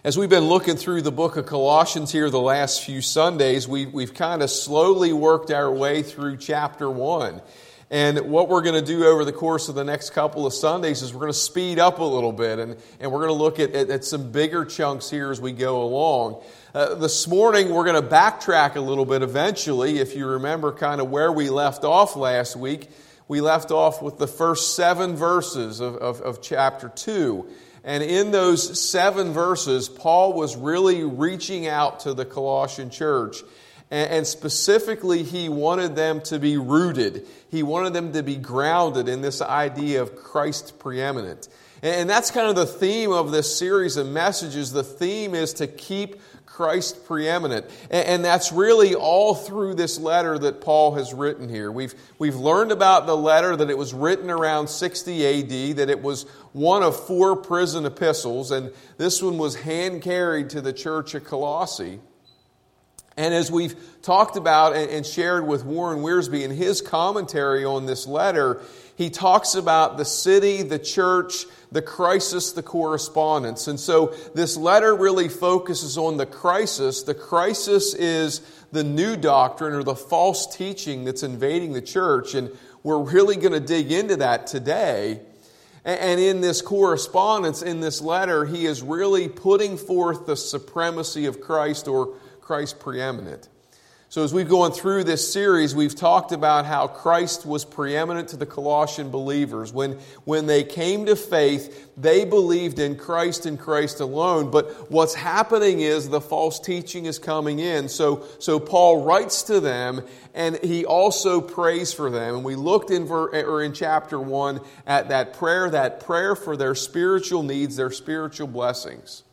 As we've been looking through the book of Colossians here the last few Sundays, we've kind of slowly worked our way through chapter 1. And what we're going to do over the course of the next couple of Sundays is we're going to speed up a little bit, and we're going to look at some bigger chunks here as we go along. This morning, we're going to backtrack a little bit eventually. If you remember kind of where we left off last week, we left off with the first 7 verses of chapter 2. And in those 7 verses, Paul was really reaching out to the Colossian church. And specifically, he wanted them to be rooted. He wanted them to be grounded in this idea of Christ preeminent. And that's kind of the theme of this series of messages. The theme is to keep Christ preeminent. And that's really all through this letter that Paul has written here. We've learned about the letter, that it was written around 60 AD, that it was one of 4 prison epistles, and this one was hand-carried to the church of Colossae. And as we've talked about and shared with Warren Wiersbe in his commentary on this letter, he talks about the city, the church, the crisis, the correspondence. And so this letter really focuses on the crisis. The crisis is the new doctrine or the false teaching that's invading the church. And we're really going to dig into that today. And in this correspondence, in this letter, he is really putting forth the supremacy of Christ, or Christ preeminent. So as we've gone through this series, we've talked about how Christ was preeminent to the Colossian believers. When they came to faith, they believed in Christ and Christ alone. But what's happening is the false teaching is coming in. So Paul writes to them, and he also prays for them. And we looked in chapter 1 at that prayer for their spiritual needs, their spiritual blessings.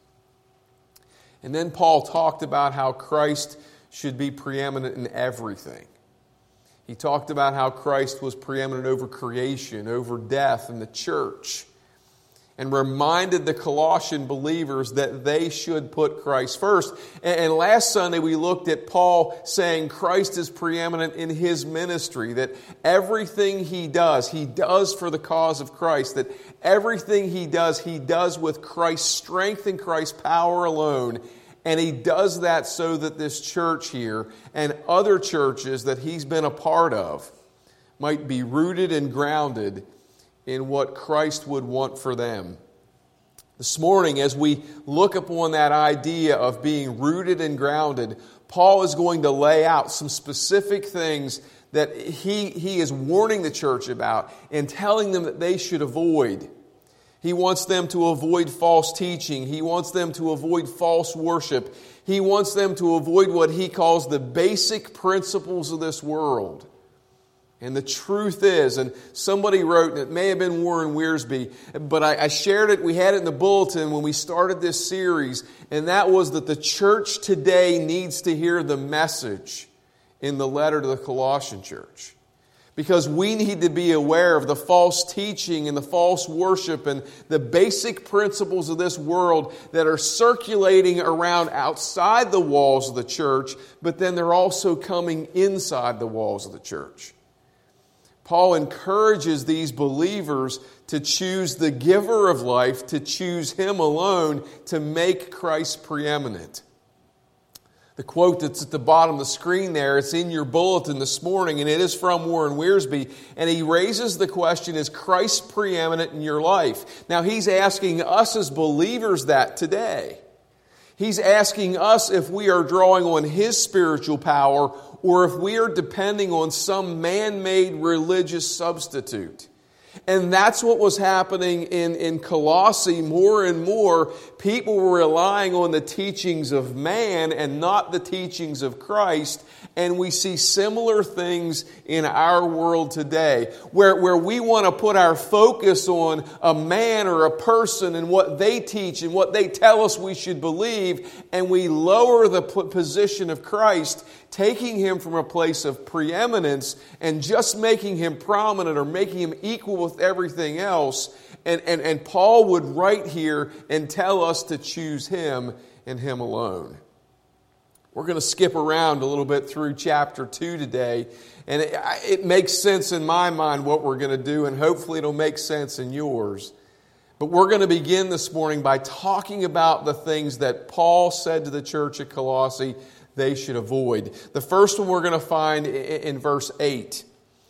And then Paul talked about how Christ should be preeminent in everything. He talked about how Christ was preeminent over creation, over death, and the church, and reminded the Colossian believers that they should put Christ first. And last Sunday we looked at Paul saying Christ is preeminent in his ministry, that everything he does for the cause of Christ, that everything he does with Christ's strength and Christ's power alone. And he does that so that this church here and other churches that he's been a part of might be rooted and grounded in what Christ would want for them. This morning, as we look upon that idea of being rooted and grounded, Paul is going to lay out some specific things that he is warning the church about and telling them that they should avoid. He wants them to avoid false teaching. He wants them to avoid false worship. He wants them to avoid what he calls the basic principles of this world. And the truth is, and somebody wrote, and it may have been Warren Wiersbe, but I shared it, we had it in the bulletin when we started this series, and that was that the church today needs to hear the message in the letter to the Colossian church. Because we need to be aware of the false teaching and the false worship and the basic principles of this world that are circulating around outside the walls of the church, but then they're also coming inside the walls of the church. Paul encourages these believers to choose the giver of life, to choose Him alone, to make Christ preeminent. The quote that's at the bottom of the screen there, it's in your bulletin this morning, and it is from Warren Wiersbe. And he raises the question, is Christ preeminent in your life? Now, he's asking us as believers that today. He's asking us if we are drawing on His spiritual power or if we are depending on some man-made religious substitute. And that's what was happening in Colossae more and more. People were relying on the teachings of man and not the teachings of Christ. And we see similar things in our world today, where we want to put our focus on a man or a person and what they teach and what they tell us we should believe, and we lower the position of Christ, taking Him from a place of preeminence and just making Him prominent or making Him equal with everything else. And Paul would write here and tell us to choose Him and Him alone. We're going to skip around a little bit through chapter 2 today, and it makes sense in my mind what we're going to do, and hopefully it'll make sense in yours. But we're going to begin this morning by talking about the things that Paul said to the church at Colossae they should avoid. The first one we're going to find in verse 8.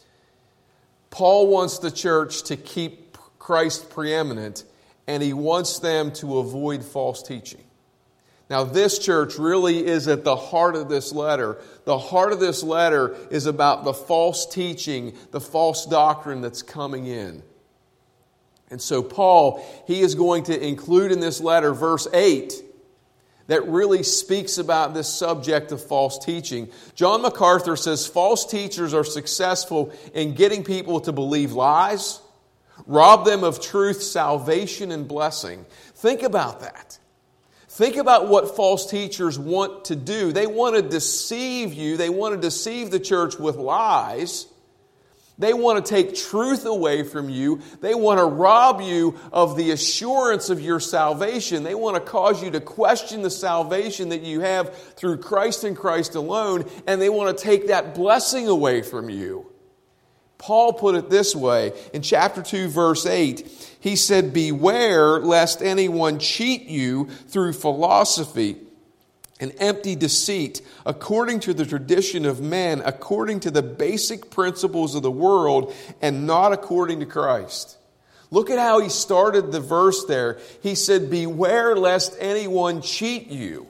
Paul wants the church to keep Christ preeminent, and he wants them to avoid false teaching. Now, this church really is at the heart of this letter. The heart of this letter is about the false teaching, the false doctrine that's coming in. And so Paul, he is going to include in this letter verse 8 that really speaks about this subject of false teaching. John MacArthur says false teachers are successful in getting people to believe lies, rob them of truth, salvation, and blessing. Think about that. Think about what false teachers want to do. They want to deceive you. They want to deceive the church with lies. They want to take truth away from you. They want to rob you of the assurance of your salvation. They want to cause you to question the salvation that you have through Christ and Christ alone. And they want to take that blessing away from you. Paul put it this way in chapter 2, verse 8. He said, "Beware lest anyone cheat you through philosophy and empty deceit, according to the tradition of men, according to the basic principles of the world, and not according to Christ." Look at how he started the verse there. He said, "Beware lest anyone cheat you."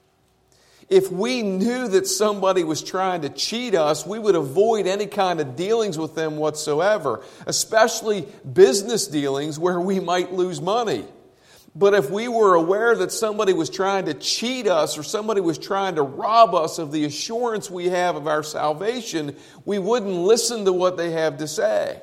If we knew that somebody was trying to cheat us, we would avoid any kind of dealings with them whatsoever, especially business dealings where we might lose money. But if we were aware that somebody was trying to cheat us or somebody was trying to rob us of the assurance we have of our salvation, we wouldn't listen to what they have to say.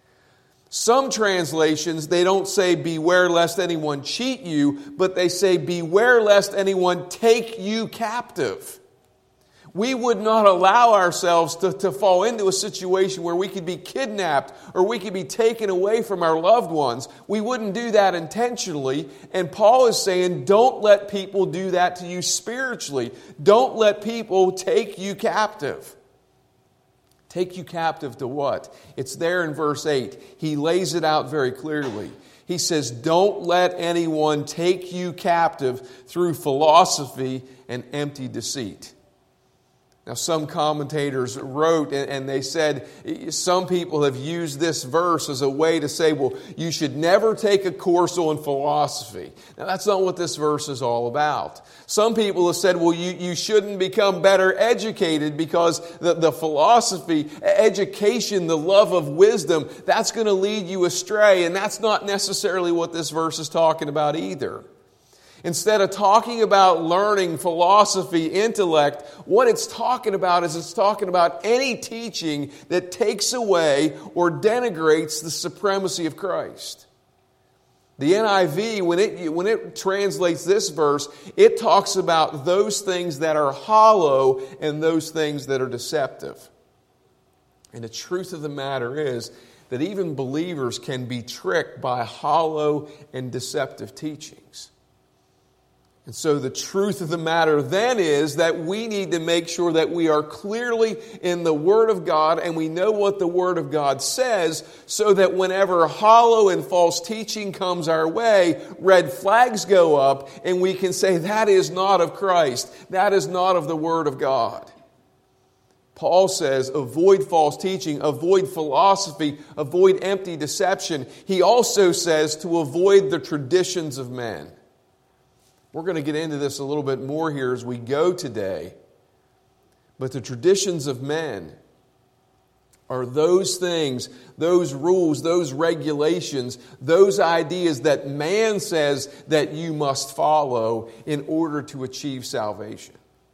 Some translations, they don't say beware lest anyone cheat you, but they say beware lest anyone take you captive. We would not allow ourselves to fall into a situation where we could be kidnapped or we could be taken away from our loved ones. We wouldn't do that intentionally. And Paul is saying, don't let people do that to you spiritually. Don't let people take you captive. Take you captive to what? It's there in verse 8. He lays it out very clearly. He says, don't let anyone take you captive through philosophy and empty deceit. Now, some commentators wrote and they said some people have used this verse as a way to say, well, you should never take a course on philosophy. Now, that's not what this verse is all about. Some people have said, well, you shouldn't become better educated because the philosophy, education, the love of wisdom, that's going to lead you astray. And that's not necessarily what this verse is talking about either. Instead of talking about learning philosophy, intellect, what it's talking about is it's talking about any teaching that takes away or denigrates the supremacy of Christ. The NIV, when it translates this verse, it talks about those things that are hollow and those things that are deceptive. And the truth of the matter is that even believers can be tricked by hollow and deceptive teachings. And so the truth of the matter then is that we need to make sure that we are clearly in the Word of God and we know what the Word of God says so that whenever hollow and false teaching comes our way, red flags go up and we can say that is not of Christ. That is not of the Word of God. Paul says avoid false teaching, avoid philosophy, avoid empty deception. He also says to avoid the traditions of men. We're going to get into this a little bit more here as we go today. But the traditions of men are those things, those rules, those regulations, those ideas that man says that you must follow in order to achieve salvation.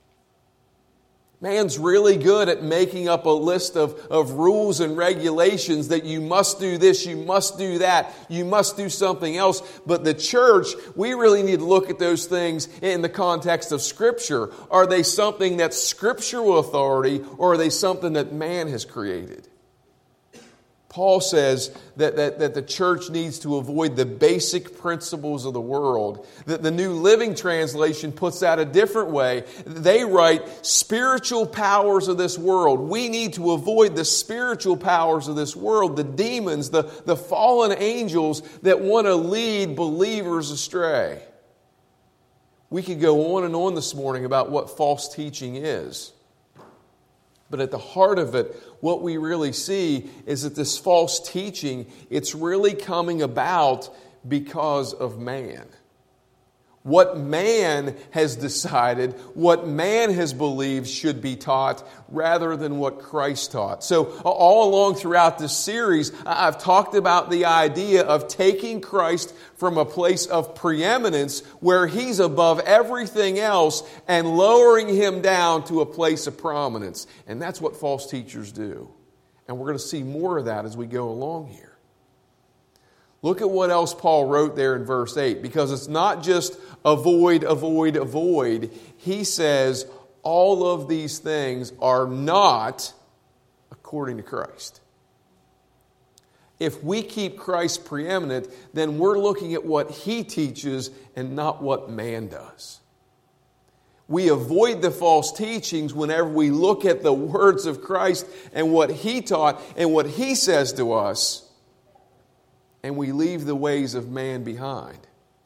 Man's really good at making up a list of rules and regulations that you must do this, you must do that, you must do something else. But the church, we really need to look at those things in the context of Scripture. Are they something that's scriptural authority or are they something that man has created? Paul says that the church needs to avoid the basic principles of the world. The New Living Translation puts that a different way. They write, spiritual powers of this world. We need to avoid the spiritual powers of this world, the demons, the fallen angels that want to lead believers astray. We could go on and on this morning about what false teaching is. But at the heart of it, what we really see is that this false teaching, it's really coming about because of man. What man has decided, what man has believed should be taught rather than what Christ taught. So all along throughout this series, I've talked about the idea of taking Christ from a place of preeminence where He's above everything else and lowering Him down to a place of prominence. And that's what false teachers do. And we're going to see more of that as we go along here. Look at what else Paul wrote there in verse 8, because it's not just avoid, avoid, avoid. He says all of these things are not according to Christ. If we keep Christ preeminent, then we're looking at what He teaches and not what man does. We avoid the false teachings whenever we look at the words of Christ and what He taught and what He says to us, and we leave the ways of man behind.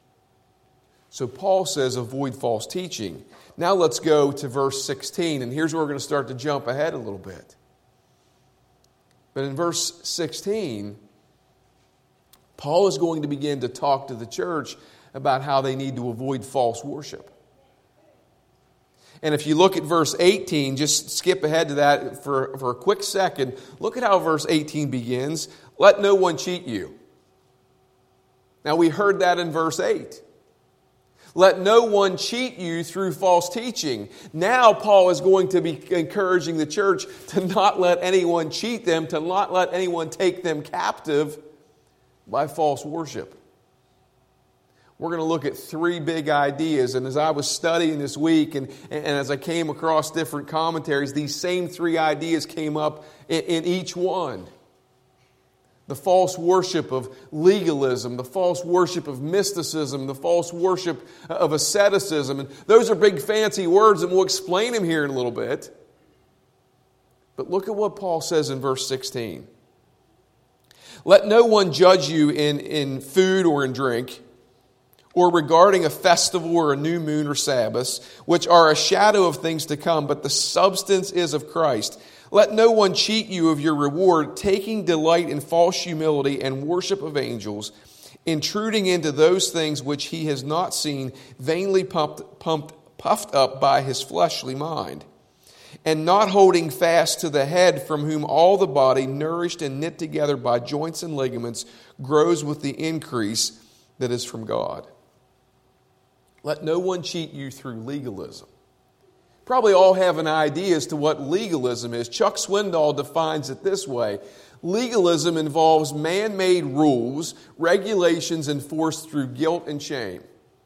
So Paul says avoid false teaching. Now let's go to verse 16, and here's where we're going to start to jump ahead a little bit. But in verse 16, Paul is going to begin to talk to the church about how they need to avoid false worship. And if you look at verse 18, just skip ahead to that for a quick second. Look at how verse 18 begins. Let no one cheat you. Now we heard that in verse 8. Let no one cheat you through false teaching. Now Paul is going to be encouraging the church to not let anyone cheat them, to not let anyone take them captive by false worship. We're going to look at three big ideas. And as I was studying this week and as I came across different commentaries, these same three ideas came up in each one. The false worship of legalism, the false worship of mysticism, the false worship of asceticism. And those are big fancy words, and we'll explain them here in a little bit. But look at what Paul says in verse 16. Let no one judge you in food or in drink, or regarding a festival or a new moon or Sabbaths, which are a shadow of things to come, but the substance is of Christ. Let no one cheat you of your reward, taking delight in false humility and worship of angels, intruding into those things which he has not seen, vainly puffed up by his fleshly mind, and not holding fast to the head, from whom all the body, nourished and knit together by joints and ligaments, grows with the increase that is from God. Let no one cheat you through legalism. Probably all have an idea as to what legalism is. Chuck Swindoll defines it this way. Legalism involves man-made rules, regulations enforced through guilt and shame.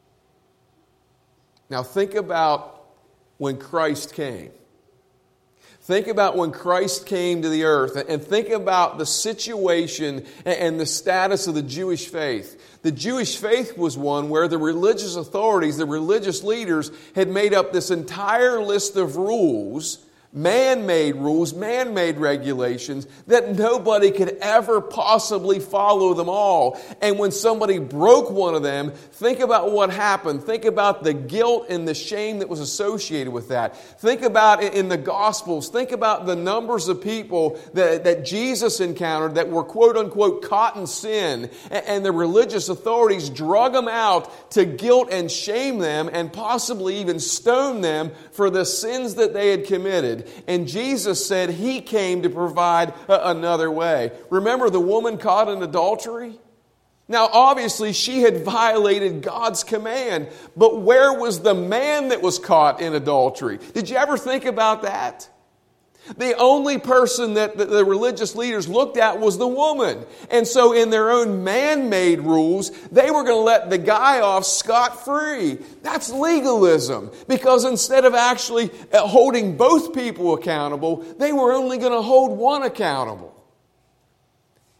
Now think about when Christ came. Think about when Christ came to the earth, and think about the situation and the status of the Jewish faith. The Jewish faith was one where the religious authorities, the religious leaders, had made up this entire list of rules, man-made rules, man-made regulations, that nobody could ever possibly follow them all. And when somebody broke one of them, think about what happened. Think about the guilt and the shame that was associated with that. Think about it in the Gospels. Think about the numbers of people that Jesus encountered that were quote-unquote caught in sin, and the religious authorities drug them out to guilt and shame them and possibly even stone them for the sins that they had committed. And Jesus said He came to provide another way. Remember the woman caught in adultery? Now, obviously, she had violated God's command. But where was the man that was caught in adultery? Did you ever think about that? The only person that the religious leaders looked at was the woman. And so in their own man-made rules, they were going to let the guy off scot-free. That's legalism. Because instead of actually holding both people accountable, they were only going to hold one accountable.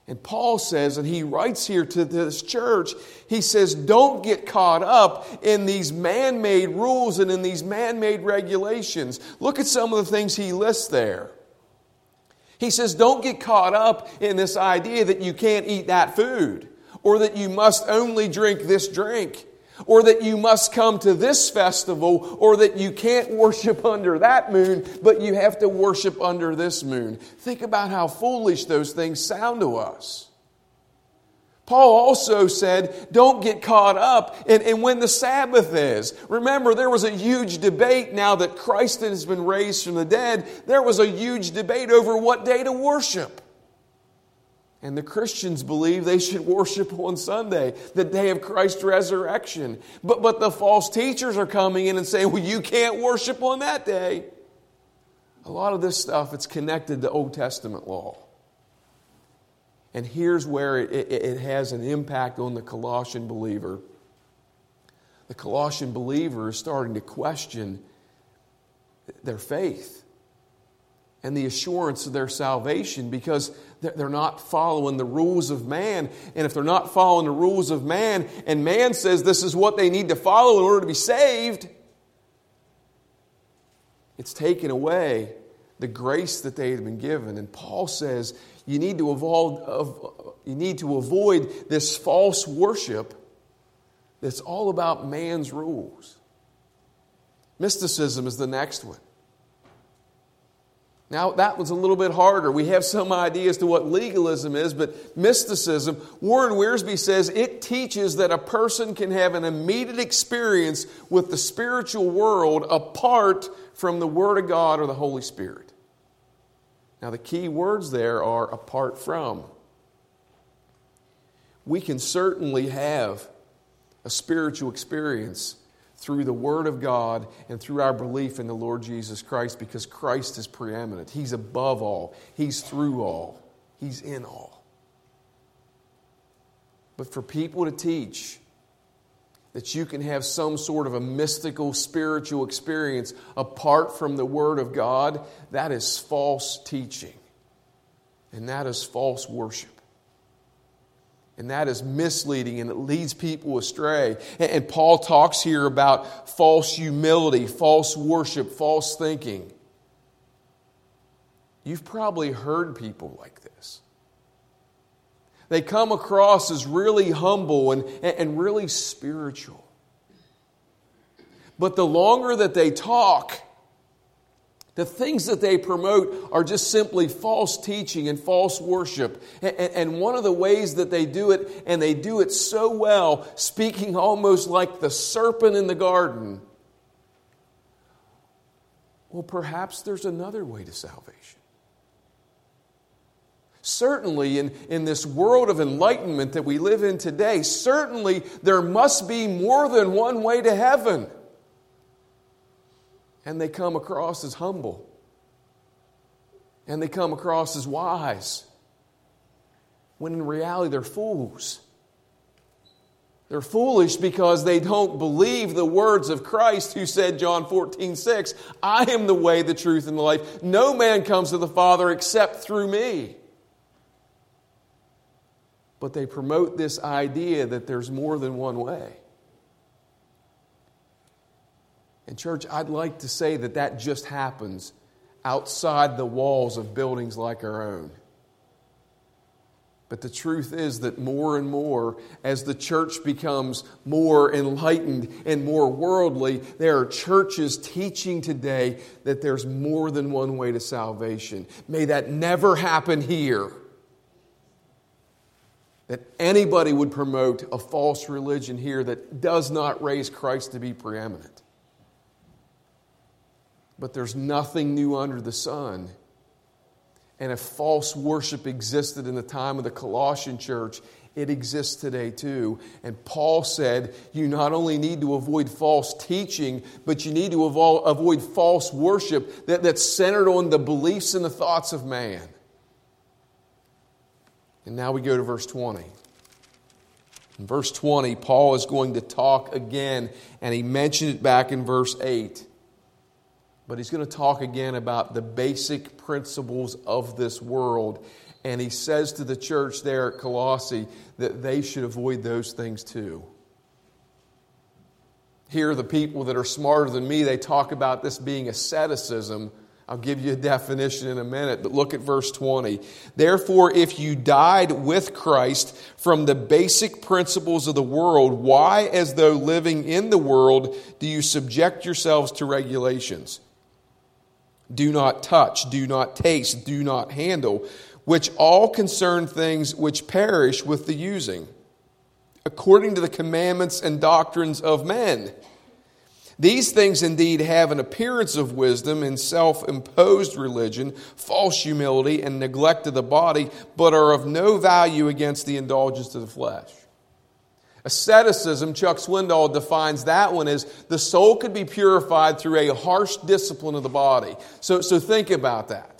And Paul says, and he writes here to this church, he says, don't get caught up in these man-made rules and in these man-made regulations. Look at some of the things he lists there. He says, don't get caught up in this idea that you can't eat that food, or that you must only drink this drink, or that you must come to this festival, or that you can't worship under that moon, but you have to worship under this moon. Think about how foolish those things sound to us. Paul also said, don't get caught up in when the Sabbath is. Remember, there was a huge debate now that Christ has been raised from the dead. There was a huge debate over what day to worship. And the Christians believe they should worship on Sunday, the day of Christ's resurrection. But the false teachers are coming in and saying, well, you can't worship on that day. A lot of this stuff, it's connected to Old Testament law. And here's where it has an impact on the Colossian believer. The Colossian believer is starting to question their faith and the assurance of their salvation, because they're not following the rules of man. And if they're not following the rules of man, and man says this is what they need to follow in order to be saved, it's taken away the grace that they had been given. And Paul says you need to avoid this false worship that's all about man's rules. Mysticism is the next one. Now, that was a little bit harder. We have some idea as to what legalism is, but mysticism, Warren Wiersbe says, it teaches that a person can have an immediate experience with the spiritual world apart from the Word of God or the Holy Spirit. Now, the key words there are apart from. We can certainly have a spiritual experience through the Word of God and through our belief in the Lord Jesus Christ, because Christ is preeminent. He's above all. He's through all. He's in all. But for people to teach that you can have some sort of a mystical spiritual experience apart from the Word of God, that is false teaching. And that is false worship. And that is misleading, and it leads people astray. And Paul talks here about false humility, false worship, false thinking. You've probably heard people like this. They come across as really humble and really spiritual. But the longer that they talk, the things that they promote are just simply false teaching and false worship. And one of the ways that they do it, and they do it so well, speaking almost like the serpent in the garden. Well, perhaps there's another way to salvation. Certainly in this world of enlightenment that we live in today, certainly there must be more than one way to heaven. And they come across as humble. And they come across as wise. When in reality they're fools. They're foolish because they don't believe the words of Christ, who said, John 14:6, I am the way, the truth, and the life. No man comes to the Father except through me. But they promote this idea that there's more than one way. And church, I'd like to say that just happens outside the walls of buildings like our own. But the truth is that more and more, as the church becomes more enlightened and more worldly, there are churches teaching today that there's more than one way to salvation. May that never happen here. That anybody would promote a false religion here that does not raise Christ to be preeminent. But there's nothing new under the sun. And if false worship existed in the time of the Colossian church, it exists today too. And Paul said you not only need to avoid false teaching, but you need to avoid false worship that's centered on the beliefs and the thoughts of man. And now we go to verse 20. In verse 20, Paul is going to talk again, and he mentioned it back in verse 8. But he's going to talk again about the basic principles of this world. And he says to the church there at Colossae that they should avoid those things too. Here, the people that are smarter than me, they talk about this being asceticism. I'll give you a definition in a minute, but look at verse 20. Therefore, if you died with Christ from the basic principles of the world, why, as though living in the world, do you subject yourselves to regulations? Do not touch, do not taste, do not handle, which all concern things which perish with the using, according to the commandments and doctrines of men. These things indeed have an appearance of wisdom in self-imposed religion, false humility, and neglect of the body, but are of no value against the indulgence of the flesh. Asceticism, Chuck Swindoll defines that one as the soul could be purified through a harsh discipline of the body. So think about that.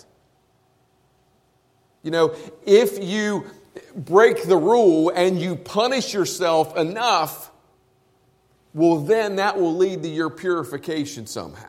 You know, if you break the rule and you punish yourself enough, well, then that will lead to your purification somehow.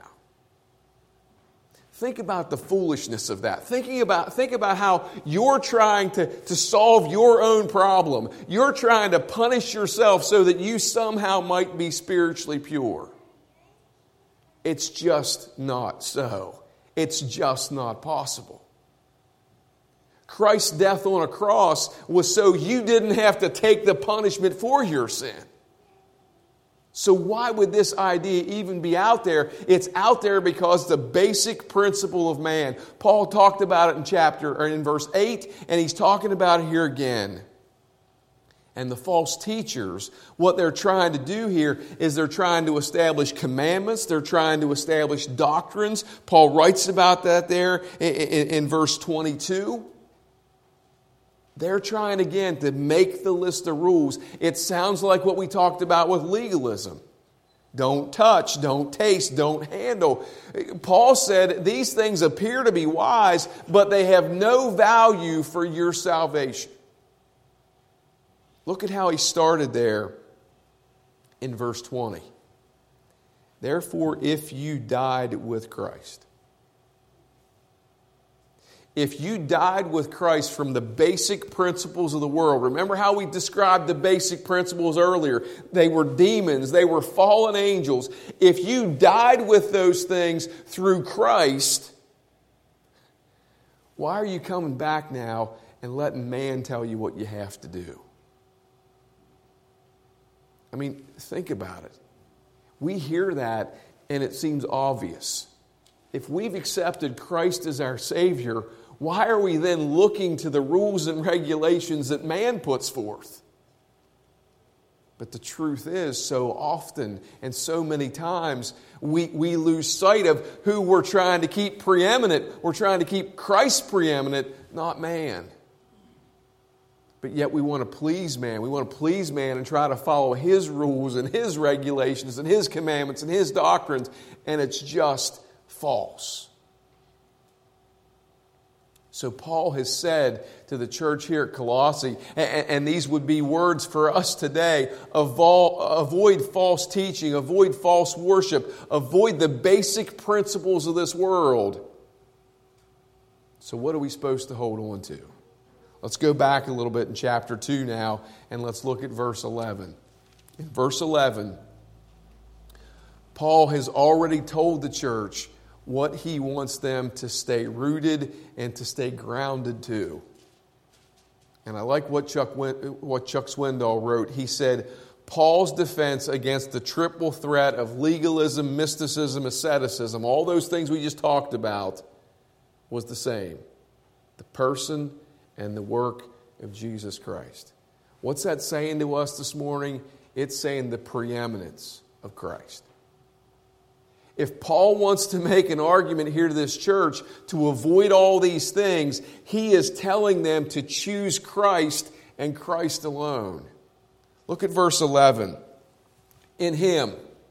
Think about the foolishness of that. Think about how you're trying to solve your own problem. You're trying to punish yourself so that you somehow might be spiritually pure. It's just not so. It's just not possible. Christ's death on a cross was so you didn't have to take the punishment for your sin. So why would this idea even be out there? It's out there because the basic principle of man. Paul talked about it in verse 8, and he's talking about it here again. And the false teachers, what they're trying to do here is they're trying to establish commandments. They're trying to establish doctrines. Paul writes about that there in verse 22. They're trying again to make the list of rules. It sounds like what we talked about with legalism. Don't touch, don't taste, don't handle. Paul said these things appear to be wise, but they have no value for your salvation. Look at how he started there in verse 20. Therefore, if you died with Christ. If you died with Christ from the basic principles of the world, remember how we described the basic principles earlier? They were demons, they were fallen angels. If you died with those things through Christ, why are you coming back now and letting man tell you what you have to do? I mean, think about it. We hear that and it seems obvious. If we've accepted Christ as our Savior, why are we then looking to the rules and regulations that man puts forth? But the truth is, so often and so many times, we lose sight of who we're trying to keep preeminent. We're trying to keep Christ preeminent, not man. But yet we want to please man. We want to please man and try to follow his rules and his regulations and his commandments and his doctrines, and it's just false. So Paul has said to the church here at Colossae, and these would be words for us today, avoid false teaching, avoid false worship, avoid the basic principles of this world. So what are we supposed to hold on to? Let's go back a little bit in chapter 2 now, and let's look at verse 11. In verse 11, Paul has already told the church what he wants them to stay rooted and to stay grounded to. And I like what Chuck Swindoll wrote. He said, Paul's defense against the triple threat of legalism, mysticism, asceticism, all those things we just talked about, was the same. The person and the work of Jesus Christ. What's that saying to us this morning? It's saying the preeminence of Christ. If Paul wants to make an argument here to this church to avoid all these things, he is telling them to choose Christ and Christ alone. Look at verse 11. In him.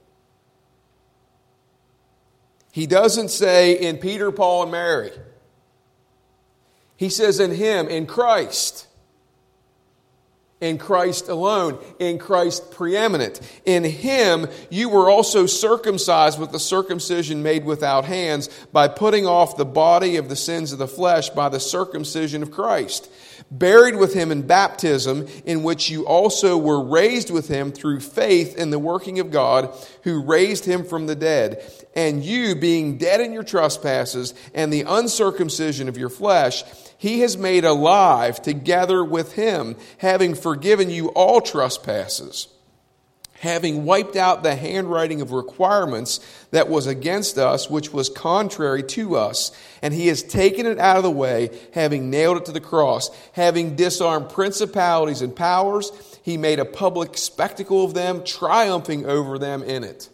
He doesn't say in Peter, Paul, and Mary. He says in him, in Christ. In Christ alone, in Christ preeminent. In Him you were also circumcised with the circumcision made without hands, by putting off the body of the sins of the flesh by the circumcision of Christ. Buried with Him in baptism, in which you also were raised with Him through faith in the working of God, who raised Him from the dead. And you, being dead in your trespasses and the uncircumcision of your flesh, He has made alive together with Him, having forgiven you all trespasses, having wiped out the handwriting of requirements that was against us, which was contrary to us. And He has taken it out of the way, having nailed it to the cross. Having disarmed principalities and powers, He made a public spectacle of them, triumphing over them in it.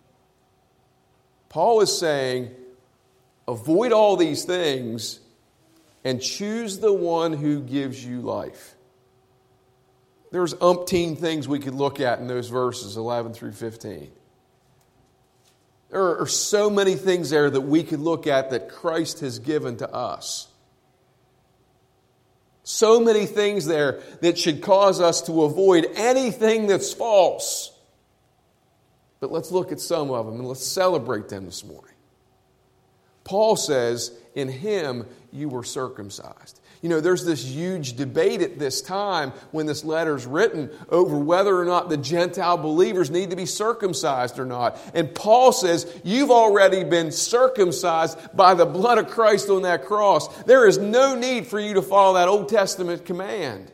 Paul is saying, avoid all these things and choose the one who gives you life. There's umpteen things we could look at in those verses 11 through 15. There are so many things there that we could look at that Christ has given to us. So many things there that should cause us to avoid anything that's false. But let's look at some of them and let's celebrate them this morning. Paul says, in Him you were circumcised. You know, there's this huge debate at this time when this letter's written over whether or not the Gentile believers need to be circumcised or not. And Paul says, you've already been circumcised by the blood of Christ on that cross. There is no need for you to follow that Old Testament command.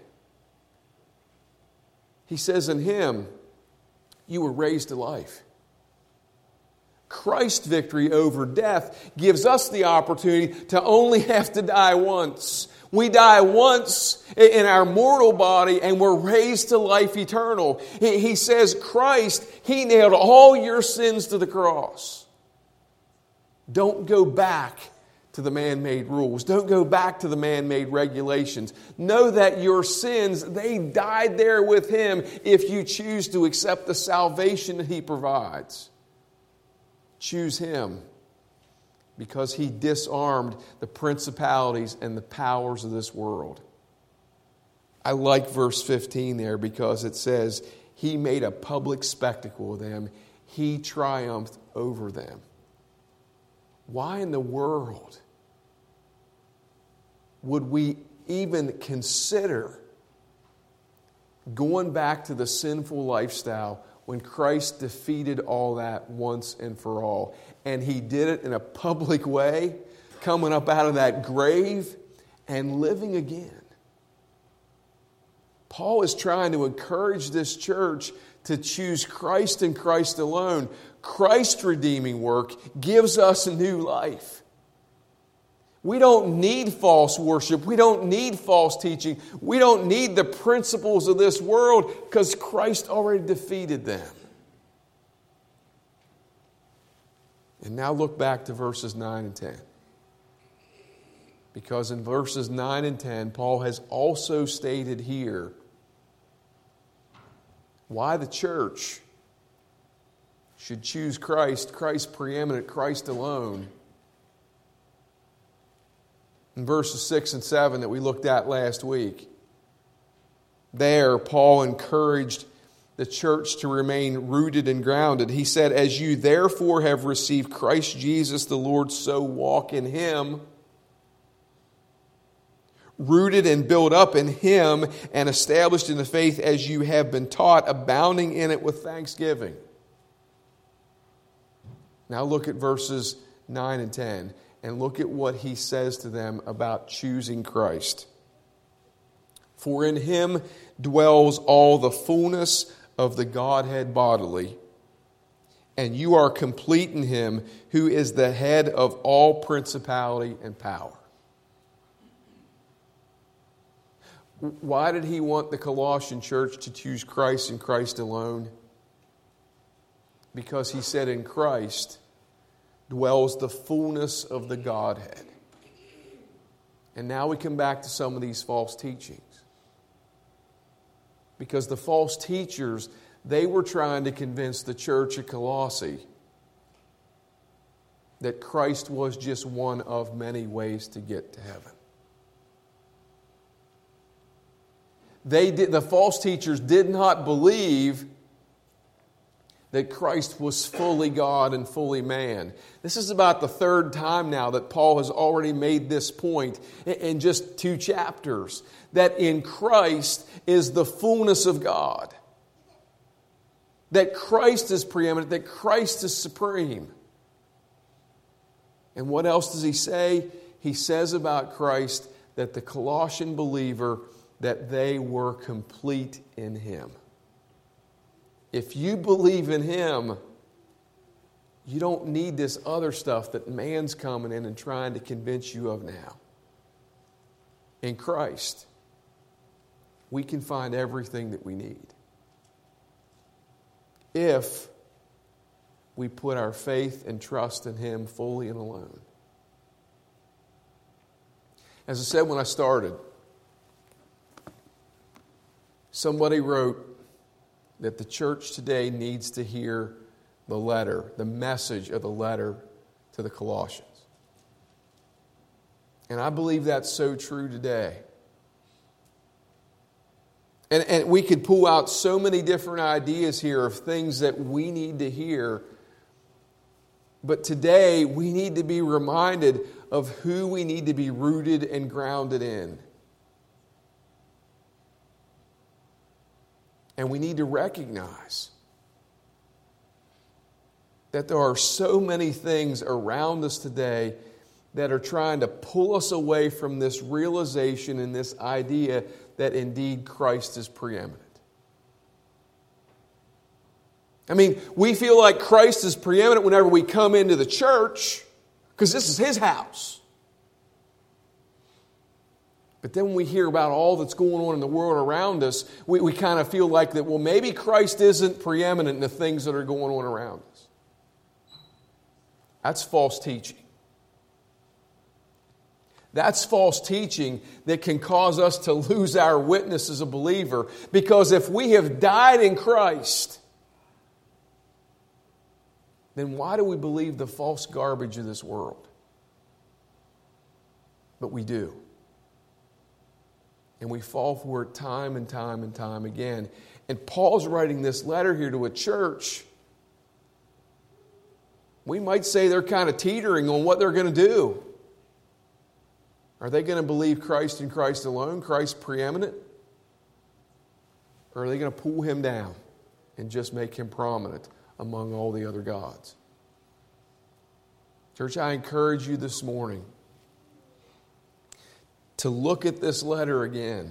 He says, in Him you were raised to life. Christ's victory over death gives us the opportunity to only have to die once. We die once in our mortal body and we're raised to life eternal. He says, Christ, He nailed all your sins to the cross. Don't go back to the man-made rules. Don't go back to the man-made regulations. Know that your sins, they died there with Him if you choose to accept the salvation that He provides. Choose Him because He disarmed the principalities and the powers of this world. I like verse 15 there because it says, He made a public spectacle of them. He triumphed over them. Why in the world would we even consider going back to the sinful lifestyle when Christ defeated all that once and for all? And He did it in a public way, coming up out of that grave and living again. Paul is trying to encourage this church to choose Christ and Christ alone. Christ's redeeming work gives us a new life. We don't need false worship. We don't need false teaching. We don't need the principles of this world because Christ already defeated them. And now look back to verses 9 and 10. Because in verses 9 and 10, Paul has also stated here why the church should choose Christ, Christ preeminent, Christ alone. In verses 6 and 7 that we looked at last week, there Paul encouraged the church to remain rooted and grounded. He said, as you therefore have received Christ Jesus the Lord, so walk in Him, rooted and built up in Him and established in the faith as you have been taught, abounding in it with thanksgiving. Now look at verses 9 and 10 and look at what he says to them about choosing Christ. For in Him dwells all the fullness of the Godhead bodily, and you are complete in Him who is the head of all principality and power. Why did he want the Colossian church to choose Christ and Christ alone? Because he said in Christ dwells the fullness of the Godhead. And now we come back to some of these false teachings. Because the false teachers, they were trying to convince the church at Colossae that Christ was just one of many ways to get to heaven. The false teachers did not believe that Christ was fully God and fully man. This is about the third time now that Paul has already made this point in just 2 chapters, that in Christ is the fullness of God. That Christ is preeminent, that Christ is supreme. And what else does he say? He says about Christ that the Colossian believer, that they were complete in Him. If you believe in Him, you don't need this other stuff that man's coming in and trying to convince you of now. In Christ, we can find everything that we need. If we put our faith and trust in Him fully and alone. As I said when I started, somebody wrote that the church today needs to hear the letter, the message of the letter to the Colossians. And I believe that's so true today. And we could pull out so many different ideas here of things that we need to hear. But today, we need to be reminded of who we need to be rooted and grounded in. And we need to recognize that there are so many things around us today that are trying to pull us away from this realization and this idea that indeed Christ is preeminent. I mean, we feel like Christ is preeminent whenever we come into the church because this is His house. But then when we hear about all that's going on in the world around us, we kind of feel like that, well, maybe Christ isn't preeminent in the things that are going on around us. That's false teaching. That's false teaching that can cause us to lose our witness as a believer. Because if we have died in Christ, then why do we believe the false garbage of this world? But we do. And we fall for it time and time and time again. And Paul's writing this letter here to a church. We might say they're kind of teetering on what they're going to do. Are they going to believe Christ and Christ alone, Christ preeminent? Or are they going to pull Him down and just make Him prominent among all the other gods? Church, I encourage you this morning to look at this letter again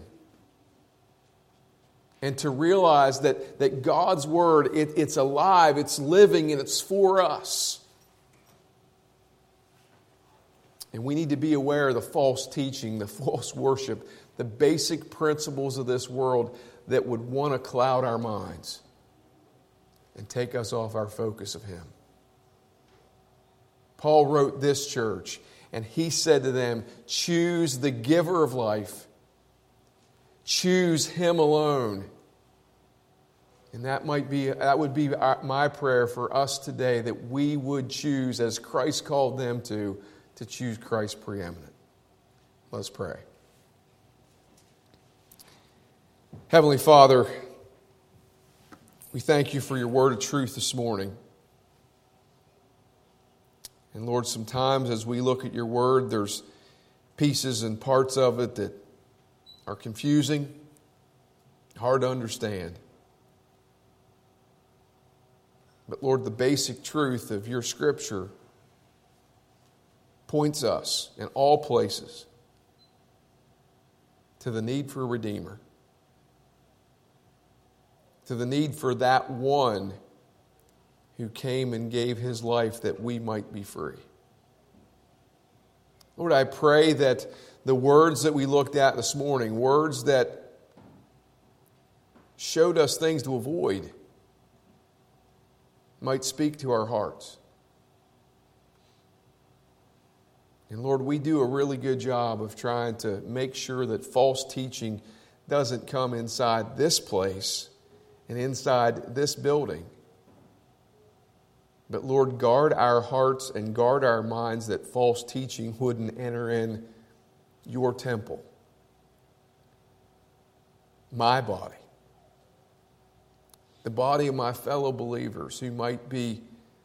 and to realize that God's Word, it's alive, it's living, and it's for us. And we need to be aware of the false teaching, the false worship, the basic principles of this world that would want to cloud our minds and take us off our focus of Him. Paul wrote this church, and he said to them, choose the giver of life. Choose Him alone. And that would be my prayer for us today, that we would choose, as Christ called them to choose Christ preeminent. Let's pray. Heavenly Father, we thank You for Your word of truth this morning. And Lord, sometimes as we look at Your word, there's pieces and parts of it that are confusing, hard to understand. But Lord, the basic truth of Your Scripture points us in all places to the need for a Redeemer, to the need for that one who came and gave His life that we might be free. Lord, I pray that the words that we looked at this morning, words that showed us things to avoid, might speak to our hearts. And Lord, we do a really good job of trying to make sure that false teaching doesn't come inside this place and inside this building. But Lord, guard our hearts and guard our minds that false teaching wouldn't enter in Your temple. my body, the body of my fellow believers who might be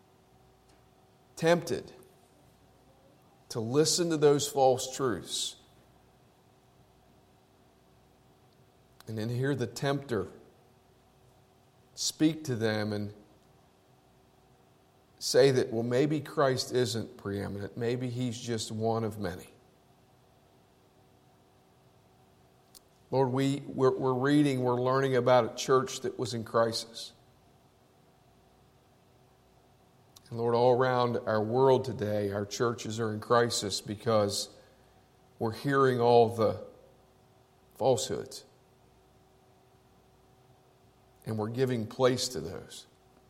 tempted to listen to those false truths and then hear the tempter speak to them and say that, well, maybe Christ isn't preeminent. Maybe he's just one of many. Lord, we're reading, we're learning about a church that was in crisis. And Lord, all around our world today, our churches are in crisis because we're hearing all the falsehoods. And we're giving place to those.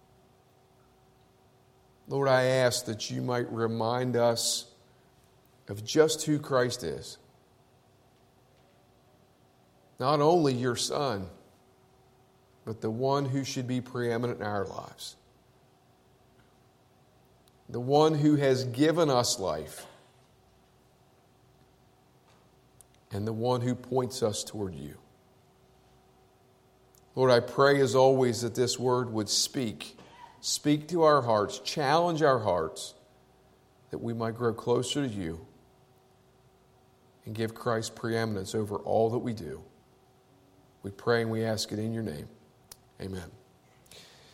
Lord, I ask that you might remind us of just who Christ is. Not only your Son, but the one who should be preeminent in our lives. The one who has given us life. And the one who points us toward you. Lord, I pray as always that this word would speak to our hearts, challenge our hearts, that we might grow closer to you and give Christ preeminence over all that we do. We pray and we ask it in your name. Amen.